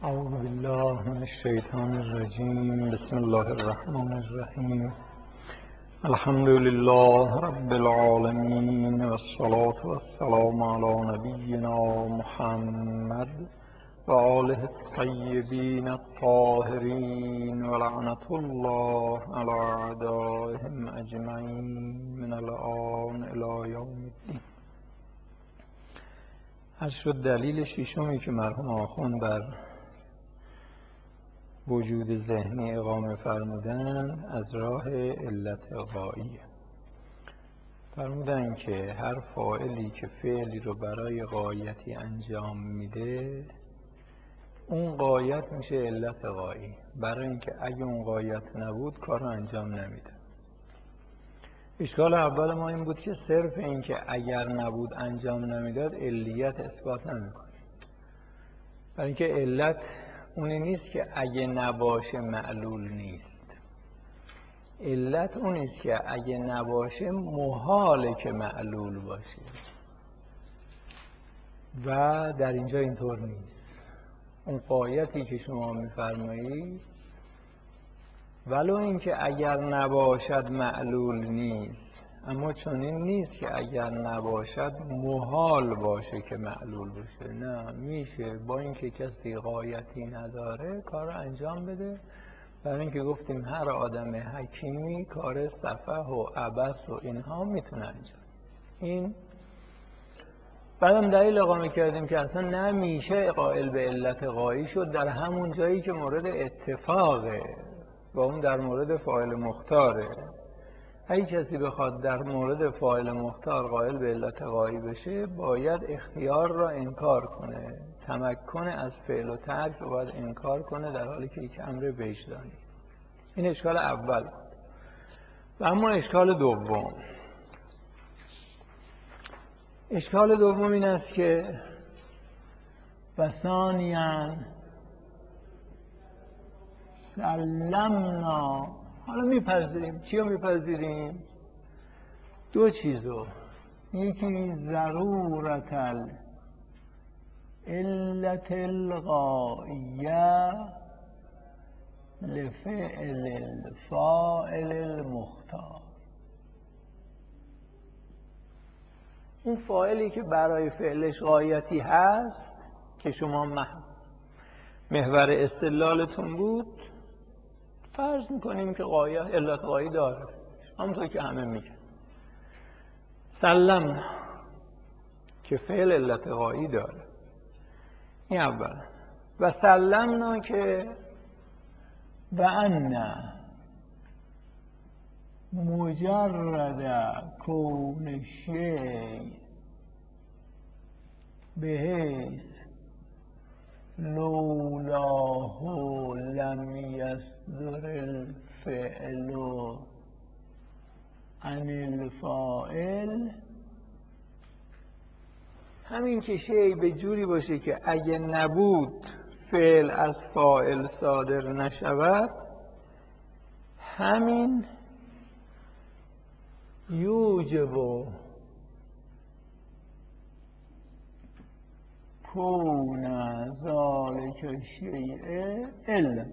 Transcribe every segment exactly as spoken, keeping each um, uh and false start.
اعوذ بالله من الشیطان الرجیم. بسم الله الرحمن الرحیم. الحمد لله رب العالمین و الصلاة والسلام علی نبینا محمد و آله الطیبین الطاهرین و لعنة الله علی اعدائهم اجمعین من الآن الی یوم الدین. هر شد دلیل ششمی که مرحوم آخوند بر وجود ذهنی اقامه فرمودن از راه علت غایی. فرمودن که هر فاعلی که فعلی رو برای غایتی انجام میده اون غایت میشه علت غایی، برای اینکه اگه اون غایت نبود کار رو انجام نمیده. اشکال اول ما این بود که صرف این که اگر نبود انجام نمیداد علیت اثبات نمیکنه، برای اینکه علت اونی نیست که اگه نباشه معلول نیست، علت اونیست که اگه نباشه محاله که معلول باشه و در اینجا اینطور نیست. اون غایتی که شما میفرمایید ولو اینکه اگر نباشد معلول نیست، اما چنین نیست که اگر نباشد محال باشه که معلول باشه. نه، میشه با اینکه کسی غایتی نداره کار رو انجام بده، برای اینکه گفتیم هر آدم حکیمی کار سفه و عبث و اینها میتونه انجام. این بعدم دلیل اقامه کردیم که اصلا نمیشه قائل به علت غایی شد در همون جایی که مورد اتفاقه و اون در مورد فاعل مختاره. اگه کسی بخواد در مورد فاعل مختار قائل به علت غایی بشه باید اختیار را انکار کنه، تمکن از فعل و ترک رو باید انکار کنه در حالی که یک امر وجدانی. این اشکال اول. و اما اشکال دوم اشکال دوم این است که و ثانیاً سلمنا، حالا میپذیریم. چی رو میپذیریم؟ دو چیزو. یکی ضرورت علت الغائیه لفعل الفاعل المختار. اون فاعلی که برای فعلش غایتی هست که شما محور استدلالتون بود، فرض میکنیم که غایه علت غایی داره، همونطور که همه میگن. سلم که فعل علت غایی داره، این اول. و سلمنا که و ان مجرد کون شیء بحیث لولاه لم یصدر الفعل عن الفاعل، همین که شیء به جوری باشه که اگه نبود فعل از فاعل صادر نشود، همین یوجب کون ذالک شیء علت.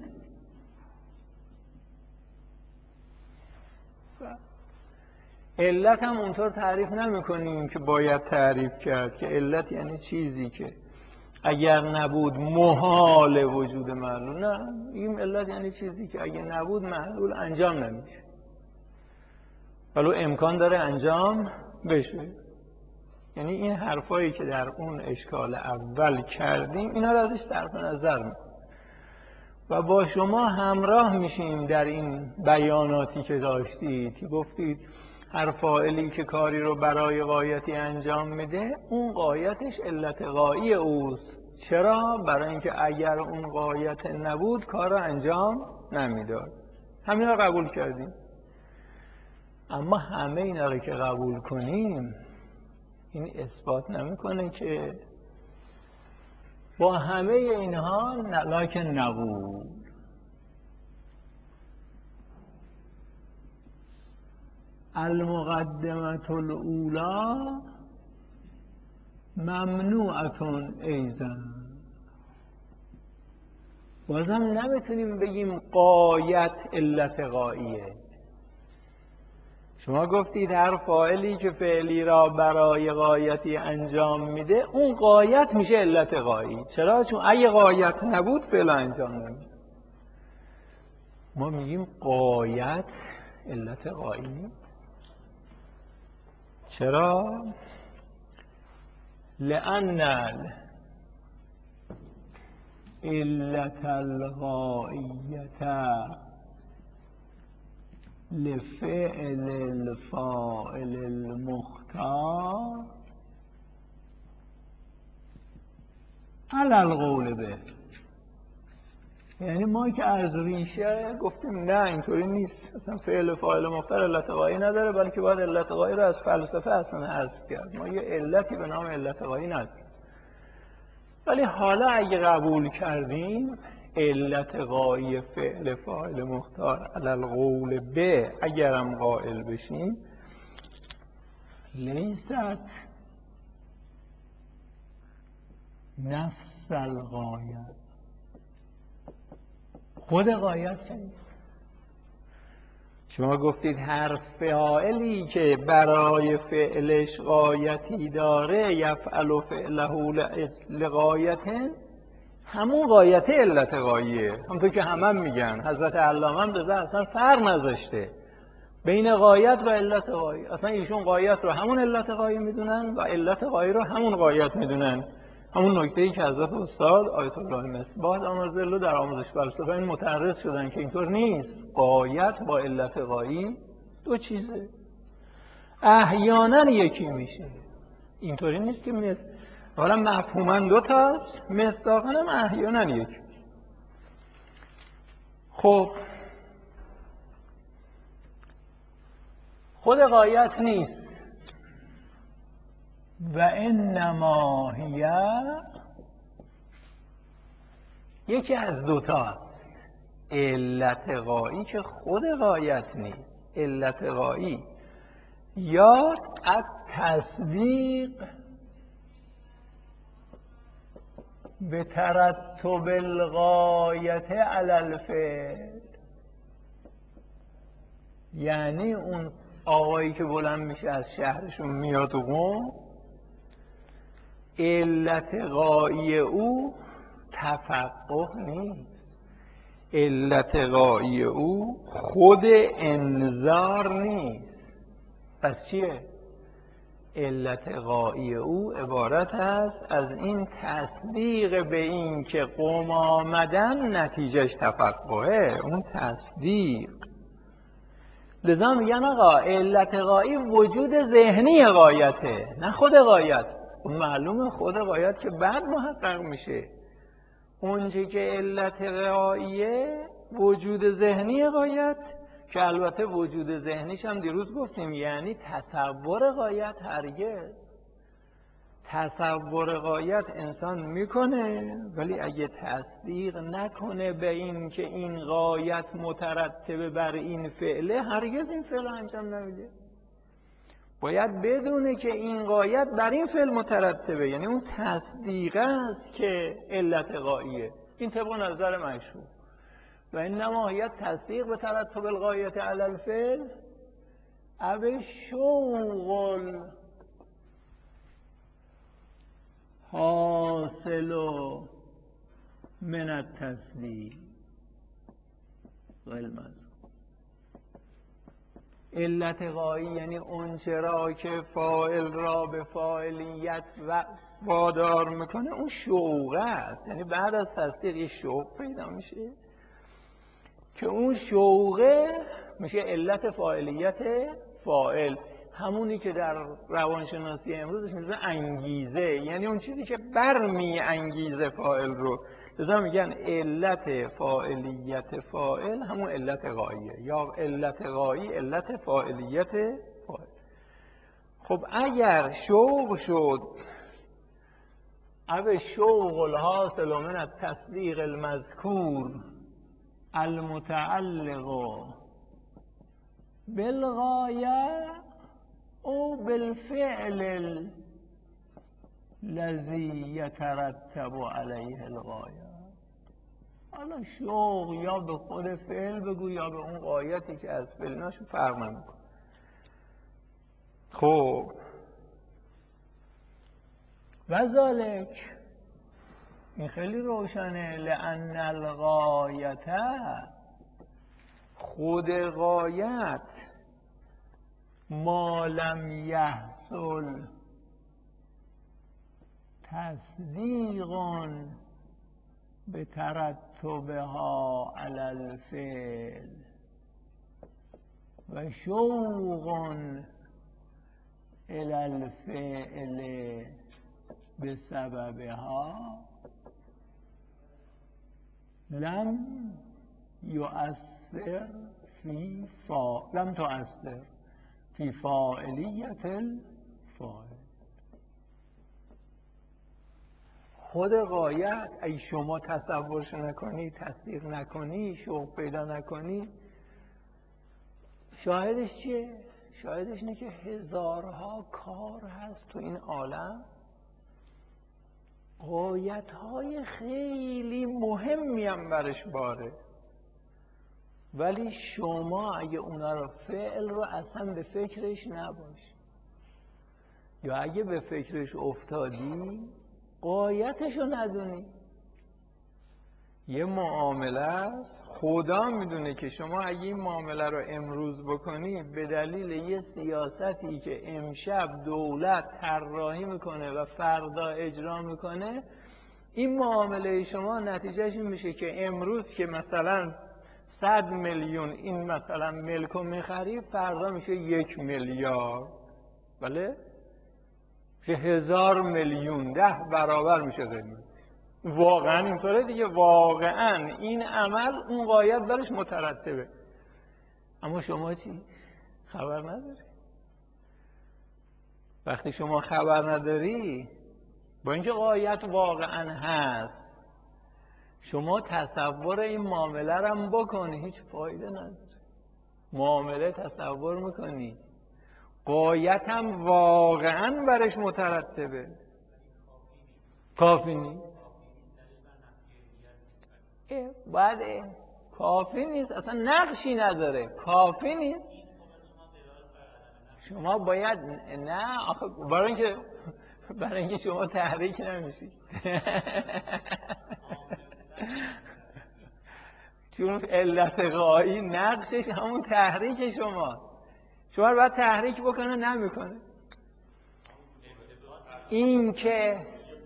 علت هم اونطور تعریف نمی کنیم که باید تعریف کرد که علت یعنی چیزی که اگر نبود محال وجود معلول. نه، این علت یعنی چیزی که اگر نبود معلول انجام نمیشه، ولو امکان داره انجام بشه. یعنی این حرفایی که در اون اشکال اول کردیم اینا رو ازش صرف نظر میکنیم و با شما همراه میشیم در این بیاناتی که داشتید که گفتید هر فاعلی که کاری رو برای غایتی انجام میده اون غایتش علت غایی اوست. چرا؟ برای اینکه اگر اون غایت نبود کار رو انجام نمیداد. همین رو قبول کردیم. اما همه اینا رو که قبول کنیم این اثبات نمیکنه که با همه اینها لکن نقول المقدمة الاولی ممنوعة ایضا. بازم نمیتونیم بگیم غایت علت غاییه. شما گفتید هر فاعلی که فعلی را برای غایتی انجام میده اون غایت میشه علت غایی. چرا؟ چون اگه غایت نبود فعل انجام نمیده. ما میگیم غایت علت غایی نیست. چرا؟ لأن علت الغایت لفعل الفاعل المختار علی القول به. یعنی ما که از ریشه گفتیم نه اینطوری نیست، اصلا فعل فاعل مختار علت غایی نداره، بلکه باید علت غایی رو از فلسفه اصلا حذف کرد. ما یه علتی به نام علت غایی نداریم. ولی حالا اگه قبول کردیم علت غایی فعل فاعل مختار علی القول به، اگرم قائل بشیم، لیست نفس الغایت، خود غایت نیست. شما گفتید هر فاعلی که برای فعلش غایتی داره یفعل فعله لغایته، همون غایت علت غاییه. همونطور که همه هم میگن، حضرت علامه هم رضا اصلا فرق نذاشته بین غایت و علت غایی. اصلا ایشون غایت رو همون علت غایی میدونن و علت غایی رو همون غایت میدونن. همون نکته‌ای که حضرت استاد آیت الله مصباح دامادالله در آموزش فلسفه این متعرض شدن که اینطور نیست. غایت با علت غایی دو چیزه، احیانا یکی میشه. اینطوری نیست که مثل حالا مفهوما دو تاست، مصداقا هم احیانا یکی. خب خود غایت نیست و انما هی یکی از دوتاست. علت غایی که خود غایت نیست. علت غایی یا التصدیق به ترتب الغایت علی الفعل، یعنی اون آقایی که بلند میشه از شهرشون میاد و قم، علت غایی او تفقه نیست، علت غایی او خود انذار نیست. پس چیه؟ علت غایی او عبارت است از این تصدیق به این که قم آمدن نتیجهش تفقهه، اون تصدیق. لذا میگن آقا علت غایی وجود ذهنی غایته، نه خود غایت. اون معلومه خود غایت که بعد محقق میشه. اونچه که علت غاییه وجود ذهنی غایت، که البته وجود ذهنیش هم دیروز گفتیم یعنی تصور غایت هرگز. تصور غایت انسان میکنه ولی اگه تصدیق نکنه به این که این غایت مترتبه بر این فعله، هرگز این فعل انجام نمیده. باید بدونه که این غایت بر این فعل مترتبه، یعنی اون تصدیق است که علت غاییه. این طبق نظر مشهور. و این نماهیت تصدیق به ترتب الغایت علی الفعل او شوق حاصل من التصدیق غلمز. علت غایی یعنی اون چرا که فاعل را به فاعلیت و وادار میکنه، اون شوقه است. یعنی بعد از تصدیق یه شوق پیدا میشه که اون شوقه میشه علت فاعلیت فاعل، همونی که در روانشناسی امروزش میشه انگیزه، یعنی اون چیزی که برمی انگیزه فاعل رو. لذا میگن علت فاعلیت فاعل همون علت غاییه، یا علت غایی علت فاعلیت فاعل. خب اگر شوق شد او شوق الحاصل من التصدیق المذکور المتعلق بالغایه او بالفعل الذي يترتب عليه الغایه. حالا شوق یا به خود فعل بگو یا به اون غایتی که از فعلناشون فرق نمیکنه. خب و ذالک، این خیلی روشنه، لأن الغایت، خود غایت، ما لم یحصل تصدیق به ترتبها علی الفعل و شوق الی الفعل بسببها، لم یؤثر فی فا لم تؤثر فی فاعلیت الفاعل. خود غایت ای شما تصورش نکنی، تصدیق نکنی، شوق پیدا نکنی، شاهدش چیه؟ شاهدش اینه که هزارها کار هست تو این عالم، غایت‌های خیلی مهمی هم برش باره، ولی شما اگه اونا رو فعل رو اصلا به فکرش نباش، یا اگه به فکرش افتادی غایتش رو ندونی. یه معامله است، خدا میدونه که شما اگه این معامله رو امروز بکنی به دلیل یه سیاستی که امشب دولت طراحی میکنه و فردا اجرا میکنه، این معامله شما نتیجهش این میشه که امروز که مثلا صد میلیون این مثلا ملک رو میخری، فردا میشه یک میلیارد، بله؟ میشه هزار میلیون، ده برابر میشه قیمت. واقعا اینطوره دیگه، واقعا این عمل اون غایت برش مترتبه، اما شما چی؟ خبر نداری. وقتی شما خبر نداری، با اینکه غایت واقعا هست، شما تصور این معامله رو هم بکنی، هیچ فایده نداره. معامله تصور میکنی، غایت هم واقعا برش مترتبه، کافی نیست. بعد کافی نیست، اصلا نقشی نداره، کافی نیست. شما باید، نه آخه برای اینکه برای اینکه شما تحریک نمیشی چون علت غایی نقشش همون تحریک شما، شما باید تحریک بکنه، نمیکنه. این که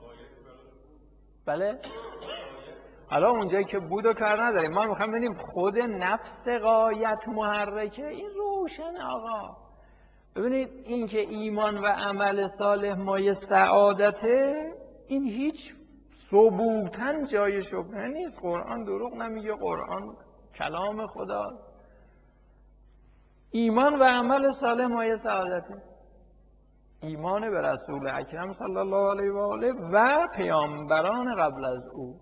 بله حالا اونجایی که بود و کار نداریم، ما میخوایم ببینیم خود نفس غایت محرکه، این روشن آقا. ببینید این که ایمان و عمل صالح مایه سعادته، این هیچ ثبوتاً جای شبهه نیست. قرآن دروغ نمیگه، قرآن کلام خداست. ایمان و عمل صالح مایه سعادته، ایمان به رسول اکرم صلی الله علیه و آله و پیامبران قبل از او.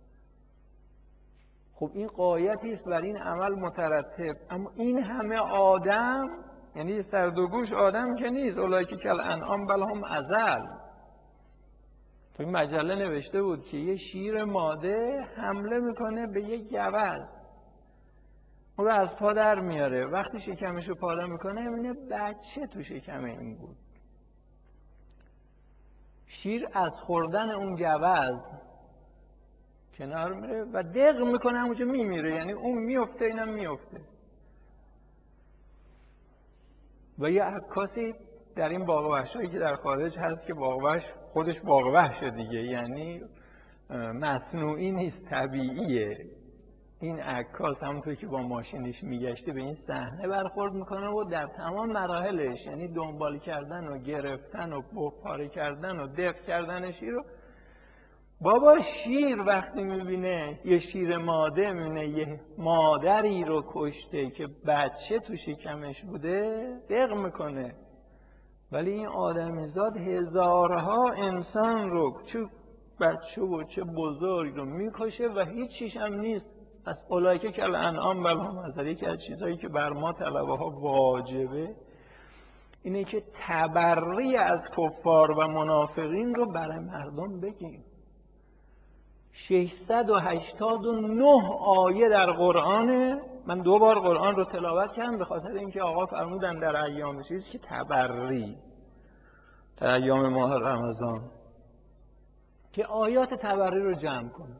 خب این غایتی است بر این عمل مترتب، اما این همه آدم، یعنی سردوگوش آدم که نیست، اولئک کالانعام بل هم اضل. تو این مجله نوشته بود که یه شیر ماده حمله میکنه به یه گوز، اون رو از پا در میاره، وقتی شکمش رو پاره میکنه میبینه بچه تو شکم این بود. شیر از خوردن اون گوز کنار میره و دق میکنه، همونجا میمیره، یعنی اون میفته اینم میفته. و یه عکاسی در این باغ وحشایی که در خارج هست که باغ وحش خودش باغ وحشه دیگه، یعنی مصنوعی نیست، طبیعیه. این عکاس همونطور که با ماشینش میگشته به این صحنه برخورد میکنه و در تمام مراحلش، یعنی دنبال کردن و گرفتن و پاره کردن و دق کردن شیر رو، بابا شیر وقتی میبینه یه شیر ماده، میبینه یه مادری رو کشته که بچه تو شکمش بوده، دق میکنه. ولی این آدمیزاد هزارها انسان رو، چه بچه و چه بزرگ رو میکشه و هیچ چیش هم نیست. از اولئک کالانعام بل هم اضل. یکی از چیزهایی که بر ما طلبه ها واجبه اینه که تبری از کفار و منافقین رو برای مردم بگیم. ششصد و هشتاد و نه آیه در قرآنه. من دو بار قرآن رو تلاوت کردم به خاطر اینکه آقا فرمودن در ایام چیز که تبری، در ایام ماه رمضان که آیات تبری رو جمع کنم.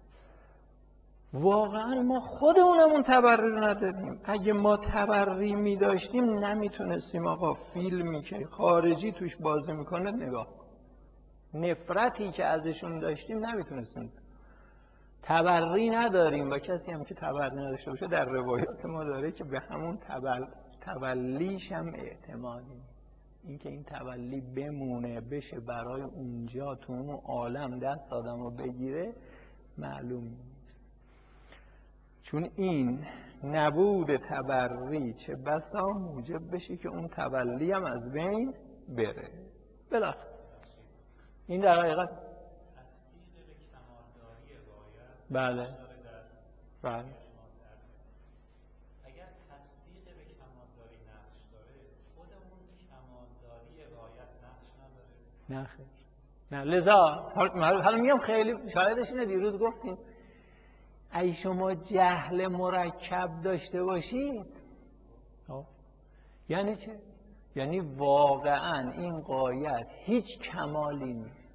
واقعا ما خودمونمون تبری رو نداریم. اگه ما تبری می داشتیم نمیتونستیم آقا فیلمی که خارجی توش بازی میکنه نگاه کنیم. نفرتی که ازشون داشتیم نمیتونستیم. تبری نداریم و کسی هم که تبری نداشته باشه در روایات ما داره که به همون تبل... تبلیش هم اعتمادی. این که این تبلی بمونه بشه برای اونجا تو اون عالم دست آدم رو بگیره معلوم نیست. چون این نبود تبری چه بسا موجب بشه که اون تبلی هم از بین بره. بالاخره این در حقیقت بله بله اگر تصدیق به کمالداری نقش داره خودمون کمالداری رعایت نقش نداره؟ نه خیر نه. لذا حالا میگم خیلی شاهدش اینه دیروز گفتیم ای شما جهل مرکب داشته باشید یعنی چه؟ یعنی واقعا این غایت هیچ کمالی نیست.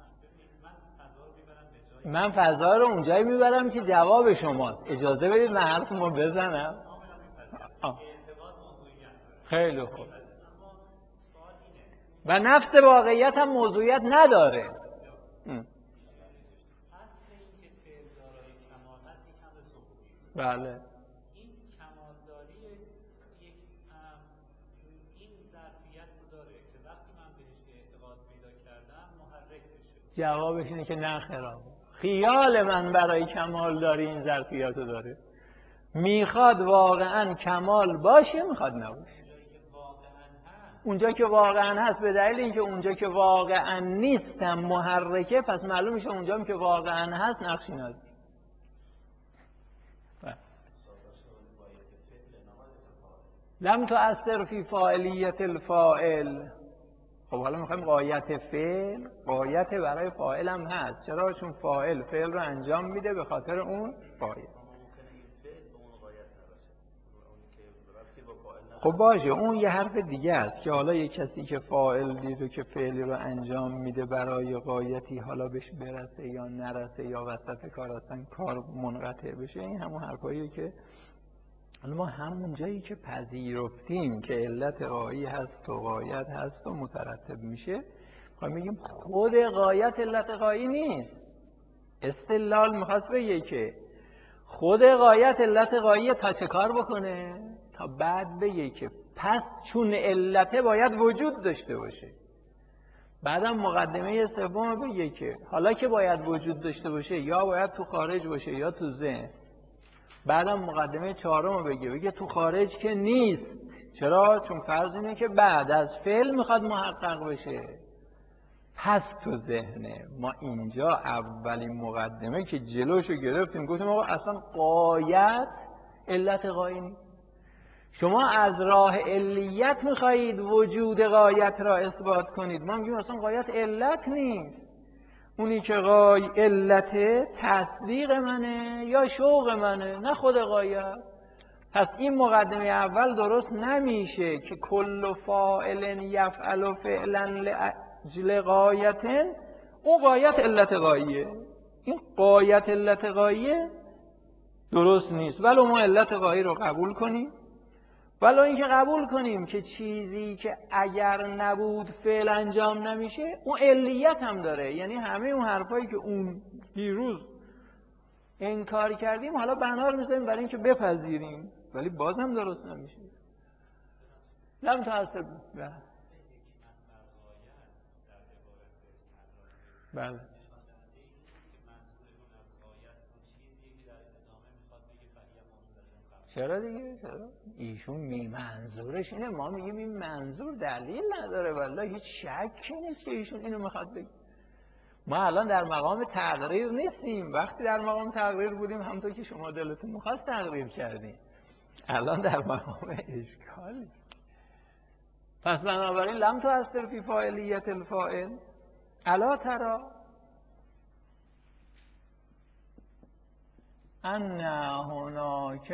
من فضا رو اونجایی میبرم که جواب شماست. اجازه بدید من حرفمو بزنم. خیلی خوب. و نفس واقعیت هم موضوعیت نداره. بله. این کمالداری یک این ظرفیت رو داره که وقتی من بهش اعتقاد پیدا کردم محرک بشه. جوابش اینه که نه خیرم. خیال من برای کمالداری این ظرفیت رو داره. میخواد واقعا کمال باشه میخواد نباشه. اونجا که واقعا هست به دلیل اینکه اونجا که واقعا نیستم محرکه، پس معلوم میشه اونجا که واقعا هست نقشی نداره. لم تؤثر فی فاعلیت الفاعل. خب حالا میخوایم غایت فعل، غایت برای فاعل هم هست. چرا؟ چون فاعل فعل رو انجام میده به خاطر اون غایت. خب باشه اون یه حرف دیگه است که حالا یه کسی که فاعلی رو که فعلی رو انجام میده برای غایتی حالا بهش برسه یا نرسه یا وسط کار اصلا کار منقطع بشه، این همون حرفاییه که ما همون جایی که پذیرفتیم که علت غایی هست و غایت هست و مترتب میشه میخوایم بگیم خود غایت علت غایی نیست. استدلال میخواست بگه که خود غایت علت غایی تا چه کار بکنه؟ تا بعد بگه که پس چون علته باید وجود داشته باشه. بعدم مقدمه سوم بگه که حالا که باید وجود داشته باشه یا باید تو خارج باشه یا تو ذهن. بعدم مقدمه چهارم بگه بگه تو خارج که نیست. چرا؟ چون فرض اینه که بعد از فعل میخواد محقق بشه. پس تو ذهنه. ما اینجا اولین مقدمه که جلوشو گرفتیم گفتیم آقا اصلا غایت علت غایی نیست. شما از راه علیت میخواهید وجود غایت را اثبات کنید. ما میگیم اصلا غایت علت نیست. اونی که غای علته تصدیق منه یا شوق منه، نه خود غایت. پس این مقدمه اول درست نمیشه که کل فاعل یفعل فعلا لاجل غایتن اون غایت علت غاییه. این غایت علت غاییه درست نیست. ولو ما علت غایی رو قبول کنیم، ولو اینکه قبول کنیم که چیزی که اگر نبود فعل انجام نمیشه اون علیت هم داره. یعنی همه اون حرفایی که اون دیروز انکار کردیم حالا بنا رو میذاریم برای اینکه بپذیریم، ولی بازم درست نمیشه. لم تؤثر. بله چرا دیگه؟ چرا؟ ایشون می منظورش اینه، ما میگیم این منظور دلیل نداره. والله هیچ شکی نیست که ایشون اینو میخواد بگه. ما الان در مقام تقریر نیستیم. وقتی در مقام تقریر بودیم همونطور که شما دلتون میخواست تقریر کردیم. الان در مقام اشکالی. پس بنابراین لم تؤثر فی فاعلیت الفاعل الا ترى ان هناک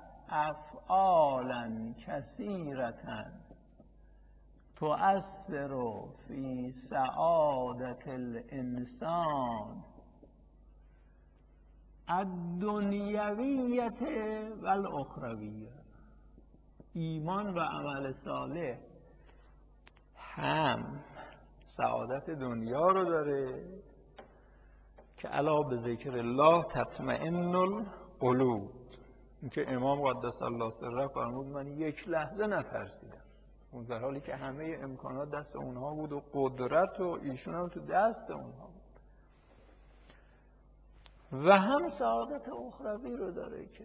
افعالا کثیرة تؤثر فی سعادت الانسان الدنیویة و الاخرویة. ایمان و عمل صالح هم سعادت دنیا رو داره که الا به ذکر الله تطمئن القلوب. اینکه امام قدس الله سره فرمود من یک لحظه نترسیدم، اون در حالی که همه امکانات دست اونها بود و قدرت و ایشون هم تو دست اونها بود. و هم سعادت اخروی رو داره که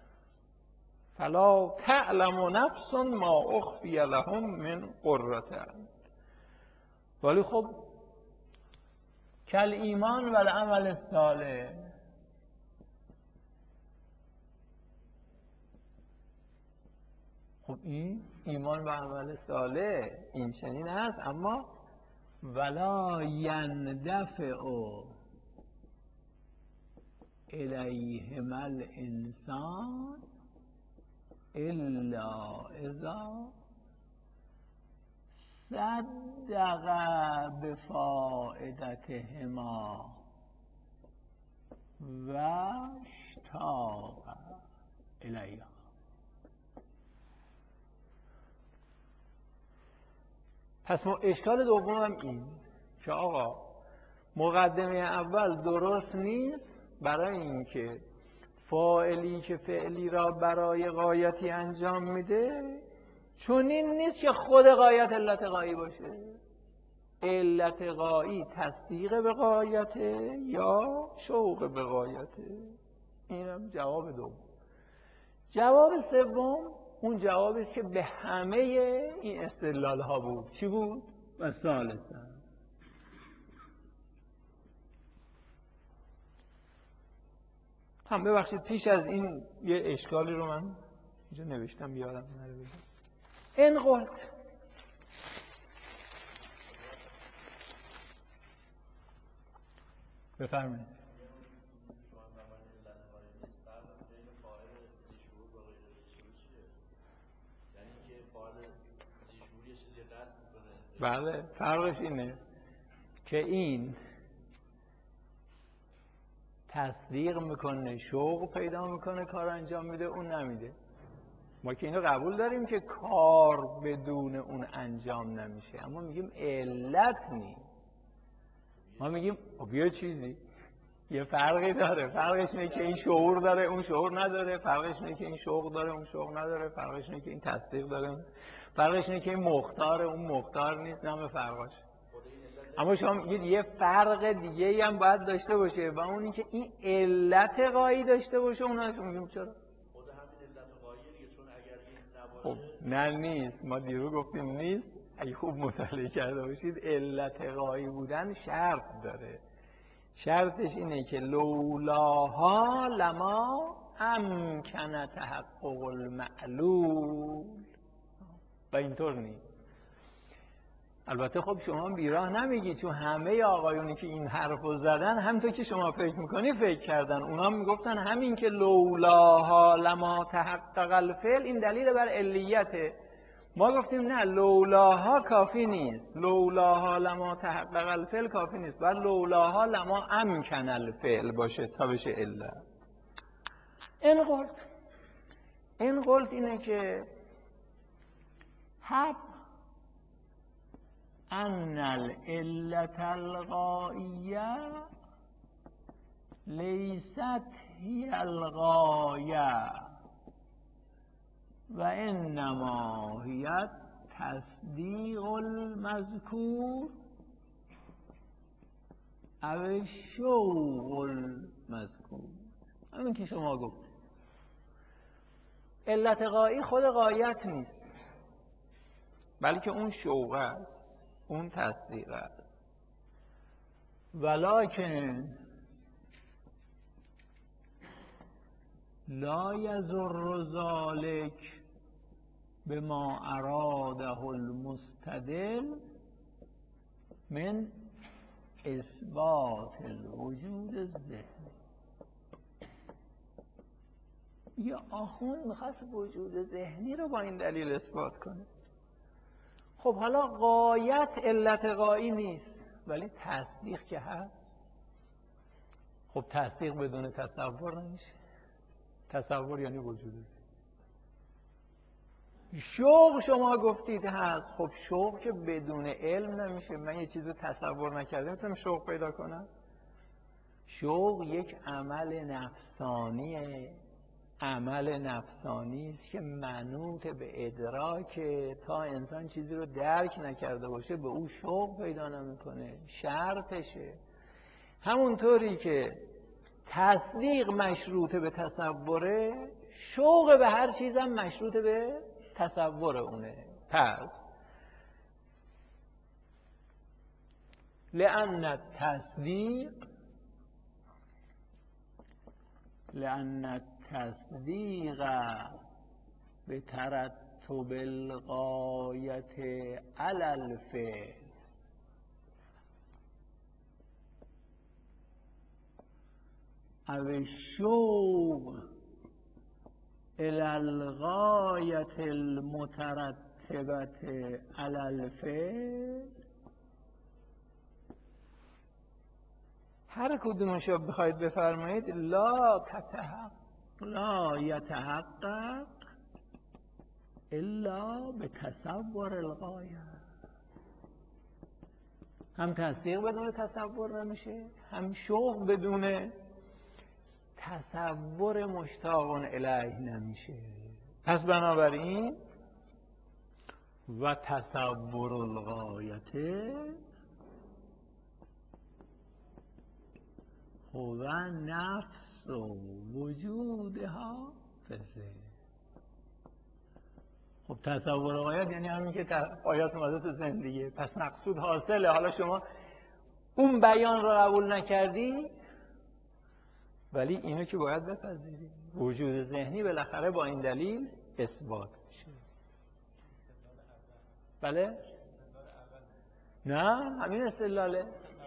فلا تعلم نفس ما اخفی لهم من قرة اعین. ولی خب کل ایمان و العمل الصالح، خب این ایمان و عمل صالح این چنین هست، اما ولا یندفع الیهم الانسان الا اذا صدق بفائدتهما و اشتاق الیها. پس ما اشکال دومم این که آقا مقدمه اول درست نیست برای اینکه فاعلی که فعلی را برای غایتی انجام میده چون این نیست که خود غایت علت غایی باشه. علت غایی تصدیق به غایته یا شوق به غایته. اینم جواب دوم. جواب سوم اون جوابی است که به همه این استدلال ها بود. چی بود؟ و ثالثا هم ببخشید پیش از این یه اشکالی رو من اینجا نوشتم بیارم نره بگم. این قلت بفرمایید. بله فرقش اینه که این تصدیق میکنه، شوق پیدا میکنه، کار انجام میده، اون نمیده. ما که اینو قبول داریم که کار بدون اون انجام نمیشه، اما میگیم علت نیست. ما میگیم خب یه چیزی یه فرقی داره، فرقش اینه که این شعور داره اون شعور نداره، فرقش اینه که این شوق داره اون شوق نداره، فرقش اینه که این تصدیق داره، فرقش اینه که این مختاره اون مختار نیست. نه فرقش. اما شما میگید یه فرق دیگه هم باید داشته باشه و اون این که این علت غایی داشته باشه. اوناش میگیم چرا؟ خود همین علت غایی دیگه، چون اگر این نباشه خب نه نیست. ما دیرو گفتیم نیست. اگه خوب مطالعه کرده باشید علت غایی بودن شرط داره. شرطش اینه که لولاها لما امکن تحقق المعلول و اینطور نیست. البته خب شما بیراه نمیگی، چون همه آقایونی که این حرفو زدن همونطور که شما فکر میکنی فکر کردن. اونا میگفتن همین که لولاها لما تحقق الفعل این دلیل بر علیته. ما گفتیم نه، لولاها کافی نیست، لولاها لما تحقق الفعل کافی نیست، باید لولاها لما امکن الفعل باشه تا بشه علت. این قلت این قلت اینه که حب ان العلت الغائیه لیست هی الغایه و انما هی تصدیق المذکور او شوق المذکور. همین که شما گفت علت غایی خود غایت نیست، بلکه اون شوق است، اون تصدیق است. ولکن لا یضر ذلک بما اراده المستدل من اثبات الوجود الذهنی. یه آخوند میخواست وجود ذهنی رو با این دلیل اثبات کنه. خب حالا غایت علت غایی نیست، ولی تصدیق که هست. خب تصدیق بدون تصور نمیشه. تصور یعنی وجود ذهنی. شوق شما گفتید هست، خب شوق که بدون علم نمیشه. من یه چیز رو تصور نکردم میتونم شوق پیدا کنم؟ شوق یک عمل نفسانیه، عمل نفسانی است که منوط به ادراک. تا انسان چیزی رو درک نکرده باشه به او شوق پیدا نمیکنه، شرطشه. همونطوری که تصدیق مشروط به تصوره، شوق به هر چیزم مشروط به تصور اونه. پس لأن التصدیق لأن التصدیق به ترتب الغایت علی الفعل او الشوق الی الغایت المترتبة علی الفعل، هر کدومش رو بخواید بفرمایید لا تتحقق لا یتحقق الا به تصور الغایه. هم تصدیق بدون تصور نمیشه، هم شوق بدون تصور مشتاق الیه نمیشه. پس بنابراین و تصور الغایت هو نفس و وجودها فزه. خب تصور غایت یعنی همین که غایت اومده تو زندگی، پس مقصود حاصله. حالا شما اون بیان رو قبول نکردی، ولی اینو که باید بپذیری. وجود ذهنی بالاخره با این دلیل اثبات میشه. بله؟ نه همین استدلاله.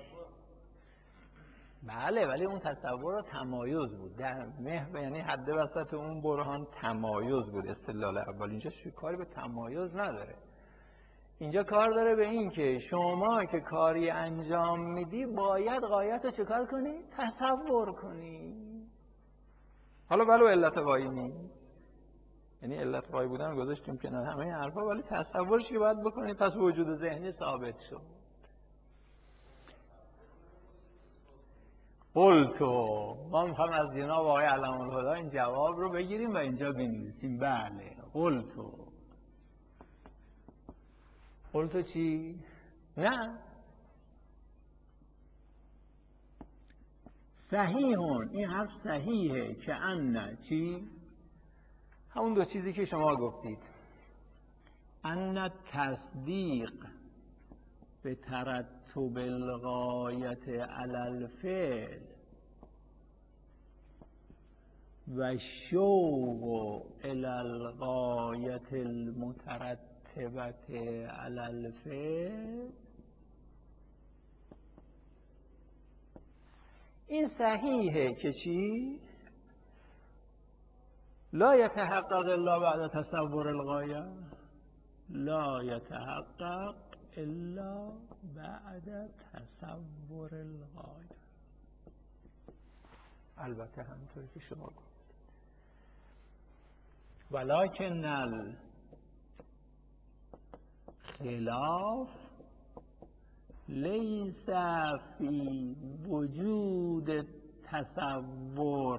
بله ولی اون تصور تمایز بود در محور، یعنی حد وسط اون برهان تمایز بود. استدلال اول اینجا کاری به تمایز نداره، اینجا کار داره به این که شما که کاری انجام میدی باید غایت رو چکار کنی؟ تصور کنی. حالا ولو علت غایی نیست، یعنی علت غایی بودن رو گذاشتیم کنار همه این حرفا، ولی تصورش که باید بکنی. پس وجود ذهنی ثابت شد. قلتو ما میخوام از جناب آقای علم الهدی این جواب رو بگیریم و اینجا بنویسیم. بله قلتو. قلتو چی؟ نه صحیحون، این حرف صحیحه که ان چی؟ همون دو چیزی که شما گفتید. ان تصدیق به ترتب الغایت علی الفعل و شوق الی الغایت المترتبة علی الفعل، این صحیحه که چی؟ لا یتحقق الا بعد تصور الغایه، لا یتحقق الا بعد تصور الغایه. البته همونطوری که شما گفت ولکن الخلاف لیس فی وجود تصور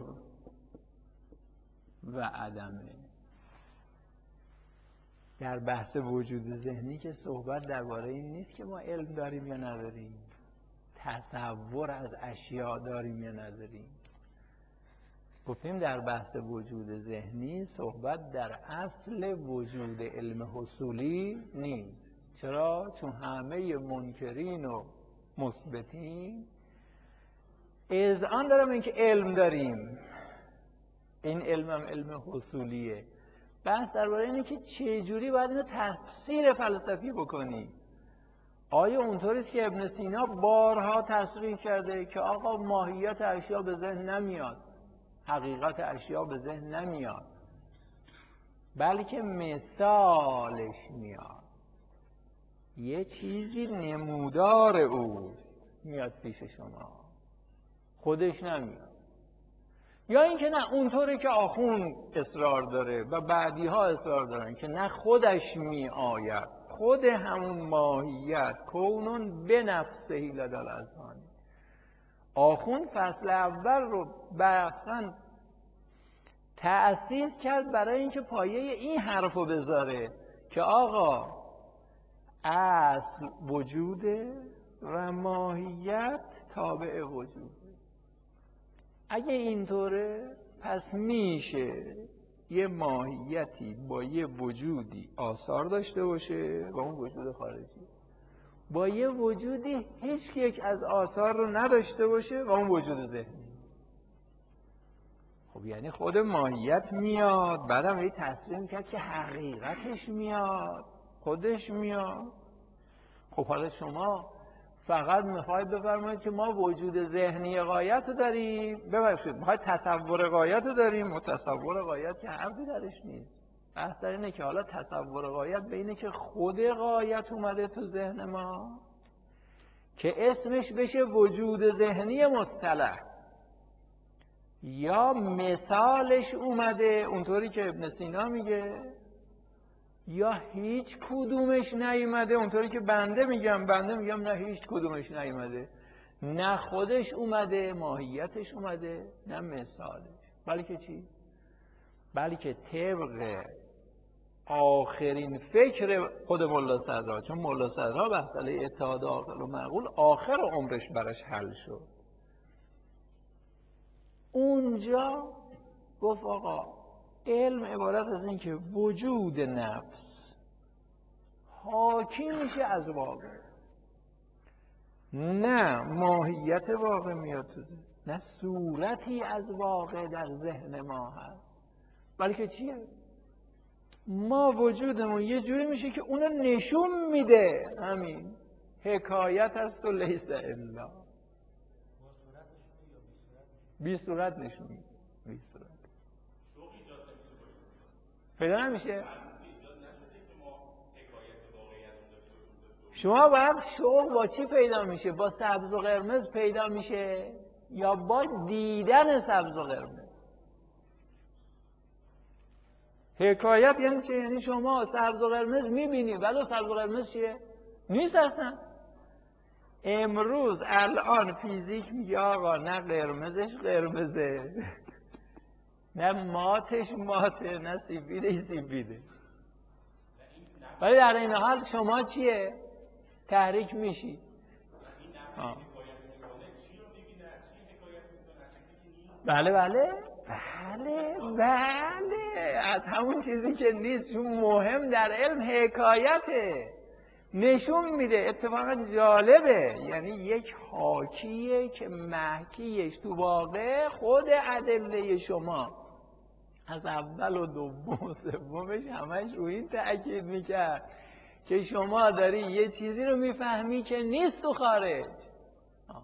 و عدمه. در بحث وجود ذهنی که صحبت درباره این نیست که ما علم داریم یا نداریم، تصور از اشیاء داریم یا نداریم. گفتیم در بحث وجود ذهنی صحبت در اصل وجود علم حصولی نیست. چرا؟ چون همه منکرین و مثبتین اذعان دارم این که علم داریم، این علم هم علم حصولیه. بحث درباره اینه که چه جوری باید اینو تفسیر فلسفی بکنی. آیا اونطوریست که ابن سینا بارها تصریح کرده که آقا ماهیت اشیا به ذهن نمیاد، حقیقت اشیا به ذهن نمیاد، بلکه مثالش میاد. یه چیزی نمودار اوست میاد پیش شما، خودش نمیاد. یا اینکه نه، اونطوری که آخوند اصرار داره و بعدی ها اصرار دارن که نه، خودش می آید، خود همون ماهیت کونون به نفسه لدل اذهان. آخوند فصل اول رو بحثاً تأسیس کرد برای اینکه پایه این حرفو بذاره که آقا اصل وجوده و ماهیت تابع وجوده. اگه اینطوره پس میشه یه ماهیتی با یه وجودی آثار داشته باشه و اون وجود خارجی، با یه وجودی هیچ یک از آثار رو نداشته باشه و اون وجود ذهنی. خب یعنی خود ماهیت میاد، بعدم یه تصریح میکرد که حقیقتش میاد، خودش میاد. خب حالا شما فقط میخواید بفرمایید که ما وجود ذهنی غایت رو داریم، ببخشید میخواید تصور غایت رو داریم و تصور غایت که حرفی درش نیست. بحث در اینه که حالا تصور غایت به اینه که خود غایت اومده تو ذهن ما که اسمش بشه وجود ذهنی مصطلح، یا مثالش اومده اونطوری که ابن سینا میگه، یا هیچ کدومش نیومده اونطوری که بنده میگم. بنده میگم نه، هیچ کدومش نیومده، نه خودش اومده، ماهیتش اومده، نه مثالش. بلکه چی؟ بلکه طبق آخرین فکر خود ملا صدرا، چون ملا صدرا مسئله اتحاد عاقل و معقول آخر عمرش براش حل شد. اونجا گفت آقا علم عبارت از این که وجود نفس حاکی میشه از واقع، نه ماهیت واقع میاد تو ذهن، نه صورتی از واقع در ذهن ما هست، بلکه چیه؟ ما وجودمون یه جوری میشه که اونو نشون میده. همین حکایت است و لیس الا. بی صورت نشون میده، بی صورت پیدا نمیشه. شما باید شوق با چی پیدا میشه؟ با سبز و قرمز پیدا میشه یا با دیدن سبز و قرمز؟ حکایت یعنی چه؟ یعنی شما سبز و قرمز میبینی ولی سبز و قرمز چیه؟ نیست اصلا. امروز الان فیزیک میگه آقا نه قرمزش قرمزه، نه ماتش ماته، نه سیبیدش سیبیده، ولی در این حال شما چیه؟ تحریک میشی. آه. بله بله بله بله از همون چیزی که نیست. چون مهم در علم حکایته، نشون میده. اتفاقا جالبه، یعنی یک حاکیه که محکیش تو واقع خود ادله شما از اول و دوم و سومش همش روی این تأکید میکرد که شما داری یه چیزی رو میفهمی که نیست تو خارج. آه.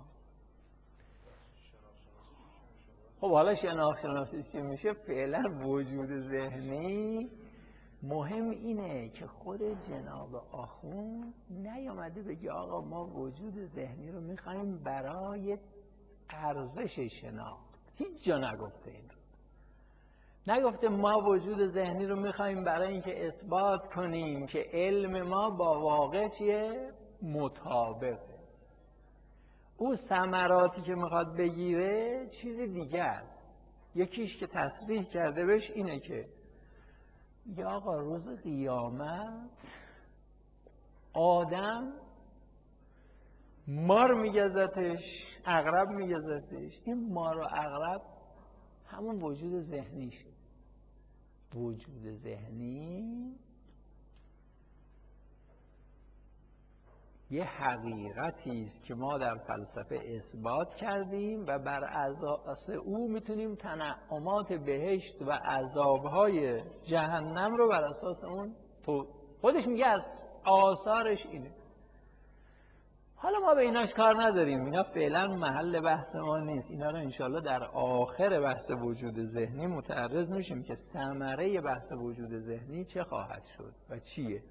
خب حالا شناخت شناسی چی میشه؟ فعلا وجود ذهنی مهم اینه که خود جناب آخوند نیامده بگه آقا ما وجود ذهنی رو میخوایم برای ارزش شناخت. هیچ جا نگفته این رو. نگفته ما وجود ذهنی رو میخوایم برای اینکه اثبات کنیم که علم ما با واقع چیه؟ مطابقه. او ثمراتی که میخواد بگیره چیزی دیگه است. یکیش که تصریح کرده بهش اینه که یا آقا روز قیامت آدم مار میگزتش، عقرب میگزتش. این مار و عقرب همون وجود ذهنیشه. وجود ذهنی یه حقیقتی است که ما در فلسفه اثبات کردیم و بر اساس او میتونیم تنعمات بهشت و عذابهای جهنم رو بر اساس اون تو خودش میگه از آثارش اینه. حالا ما به ایناش کار نداریم، اینا فعلا محل بحث ما نیست. اینا رو انشالله در آخر بحث وجود ذهنی متعرض میشیم که ثمره بحث وجود ذهنی چه خواهد شد و چیه.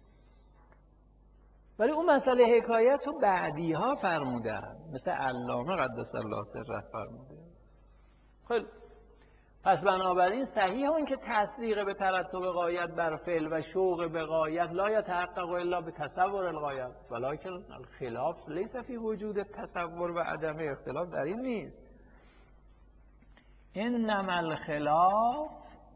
ولی اون مسئله حکایت رو بعدی ها فرمودن، مثل علامه قدس الله سره فرموده. خیلی پس بنابراین صحیح اون که تصدیق به ترتب غایت بر فعل و شوق به غایت لا یتحقق الا به تصور الغایت ولکن الخلاف لیس فی وجود تصور و عدم اختلاف در این نیست. انما الخلاف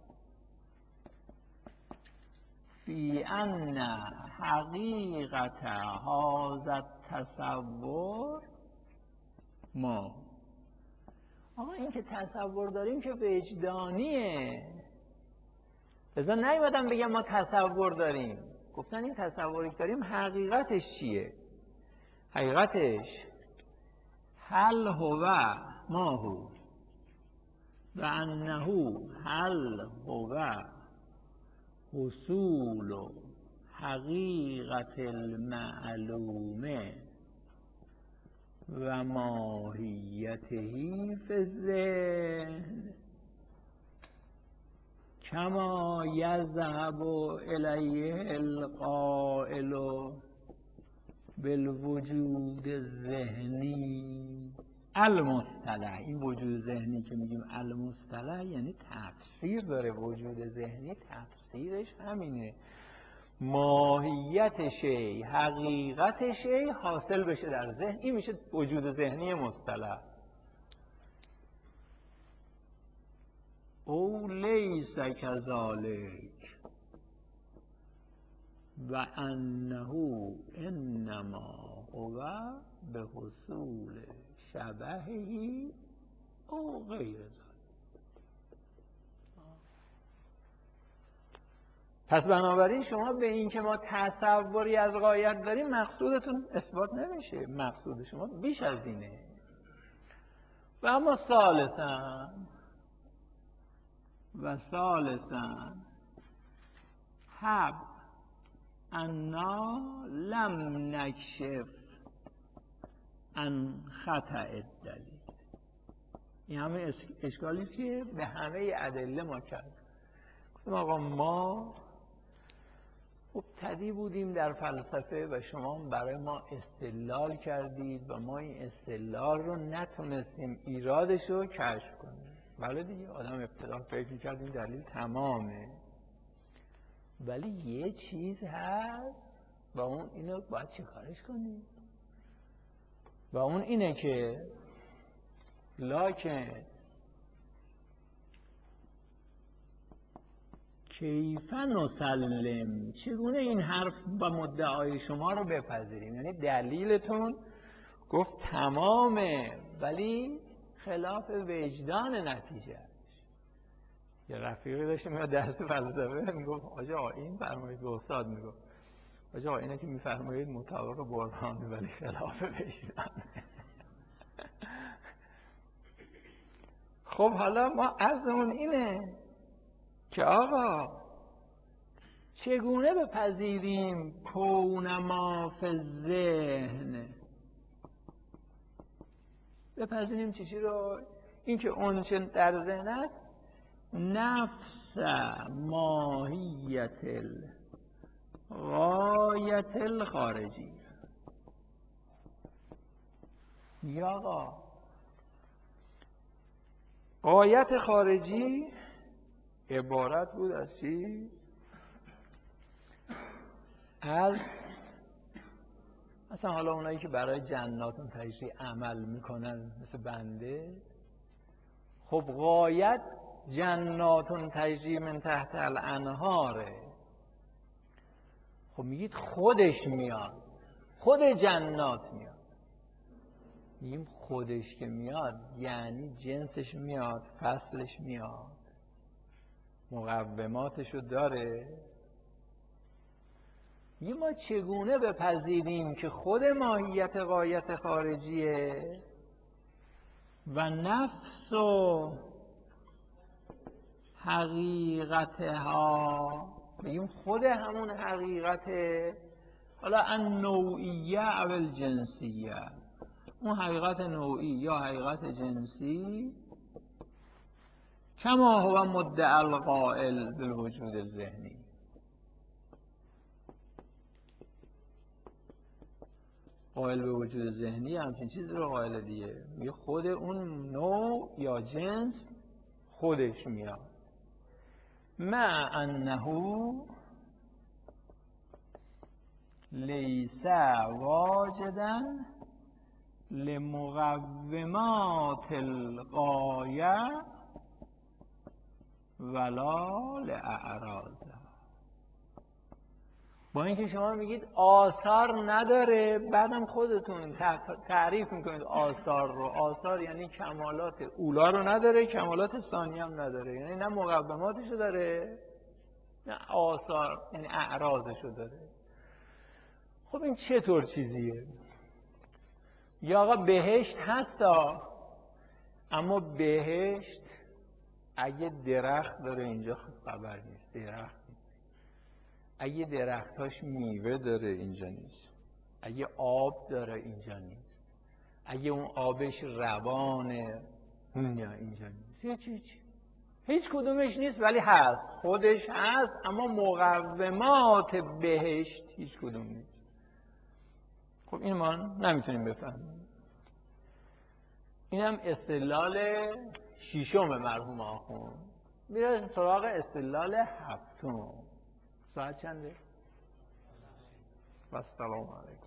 فی ان حقیقت هذا التصور ما. آقا این که تصور داریم که وجدانیه، لذا نیومدم بگم ما تصور داریم، گفتن این تصوری که داریم حقیقتش چیه؟ حقیقتش هل هو ما هو و انه هل هو حصول حقیقت المعلومه و ماهیتهی فی الذهن کما یذهب الیه القائل بالوجود الذهنی المصطلح. این وجود ذهنی که میگیم المصطلح یعنی تفسیر داره. وجود ذهنی تفسیرش همینه، ماهیت شی، حقیقت شی حاصل بشه در ذهن، این میشه وجود ذهنی مصطلح. او لیس کذالک و انه انما هو به حصول شبهی او غیر ذلك. پس بنابراین شما به این که ما تصوری از غایت داریم مقصودتون اثبات نمیشه، مقصود شما بیش از اینه. و اما ثالثاً و ثالثاً حب انا لم نکشف عن خطأ الدلیل. این همه اشکالی که به همه ادله ما کرد. گفتم آقا ما مبتدی بودیم در فلسفه و شما برای ما استدلال کردید و ما این استدلال رو نتونستیم ایرادش رو کشف کنیم. بله دیگه، آدم ابتدا فکر می‌کرد این دلیل تمامه، ولی یه چیز هست و اون اینو باید چی کارش کنیم و اون اینه که لکن کیف نسلم، چگونه این حرف و مدعای شما رو بپذیریم؟ یعنی دلیلتون گفت تمامه ولی خلاف وجدان نتیجهش. یه رفیقی داشتیم یا درس فلسفه میگفت آجا این فرمایید، به استاد میگفت آجا اینه که میفرمایید مطابق برهانه ولی خلاف وجدانه. خب حالا ما عرضمون اینه که آقا چگونه بپذیریم کون ما فی الذهن؟ بپذیریم چیزی رو؟ این که اون چه در ذهن است نفس ماهیت غایت الخارجی. یا آقا غایت خارجی عبارت بود از چی؟ از مثلا حالا اونایی که برای جناتون تجریح عمل میکنن مثل بنده، خب غایت جناتون تجریح من تحت الانهاره. خب میگید خودش میاد، خود جنات میاد. میگیم خودش که میاد یعنی جنسش میاد، فصلش میاد، مقوماتشو داره. میگیم ما چگونه بپذیریم که خود ماهیت غایت خارجیه و نفس و حقیقتها، میگیم خود همون حقیقت حالا ان نوعیه او الجنسیه، اون حقیقت نوعی یا حقیقت جنسی، کما هو مدعی القائل بالوجود الذهنی، قائل به وجود ذهنی همچین چیزی رو قائل دیگه، میگه خود اون نوع یا جنس خودش میاد. مع انه لیس واجدا لمقومات الغایه ولا لاعراضها. با اینکه شما میگید آثار نداره، بعدم خودتون تعریف میکنید آثار رو. آثار یعنی کمالات اولا رو نداره، کمالات ثانی هم نداره، یعنی نه مقوماتش رو داره نه آثار یعنی اعراضش رو داره. خب این چطور چیزیه؟ یا آقا بهشت هستا، اما بهشت اگه درخت داره اینجا خبر نیست، درخت اگه درختاش میوه داره اینجا نیست، اگه آب داره اینجا نیست، اگه اون آبش روانه اینجا اینجا نیست، هیچ هیچ هیچ کدومش نیست، ولی هست، خودش هست، اما مقومات بهشت هیچ کدوم نیست. خب این ما نمیتونیم بفهمیم. اینم استدلال ششم مرحوم آخوند. میره سراغ استدلال هفتم. ساعت چنده؟ و السلام علیکم.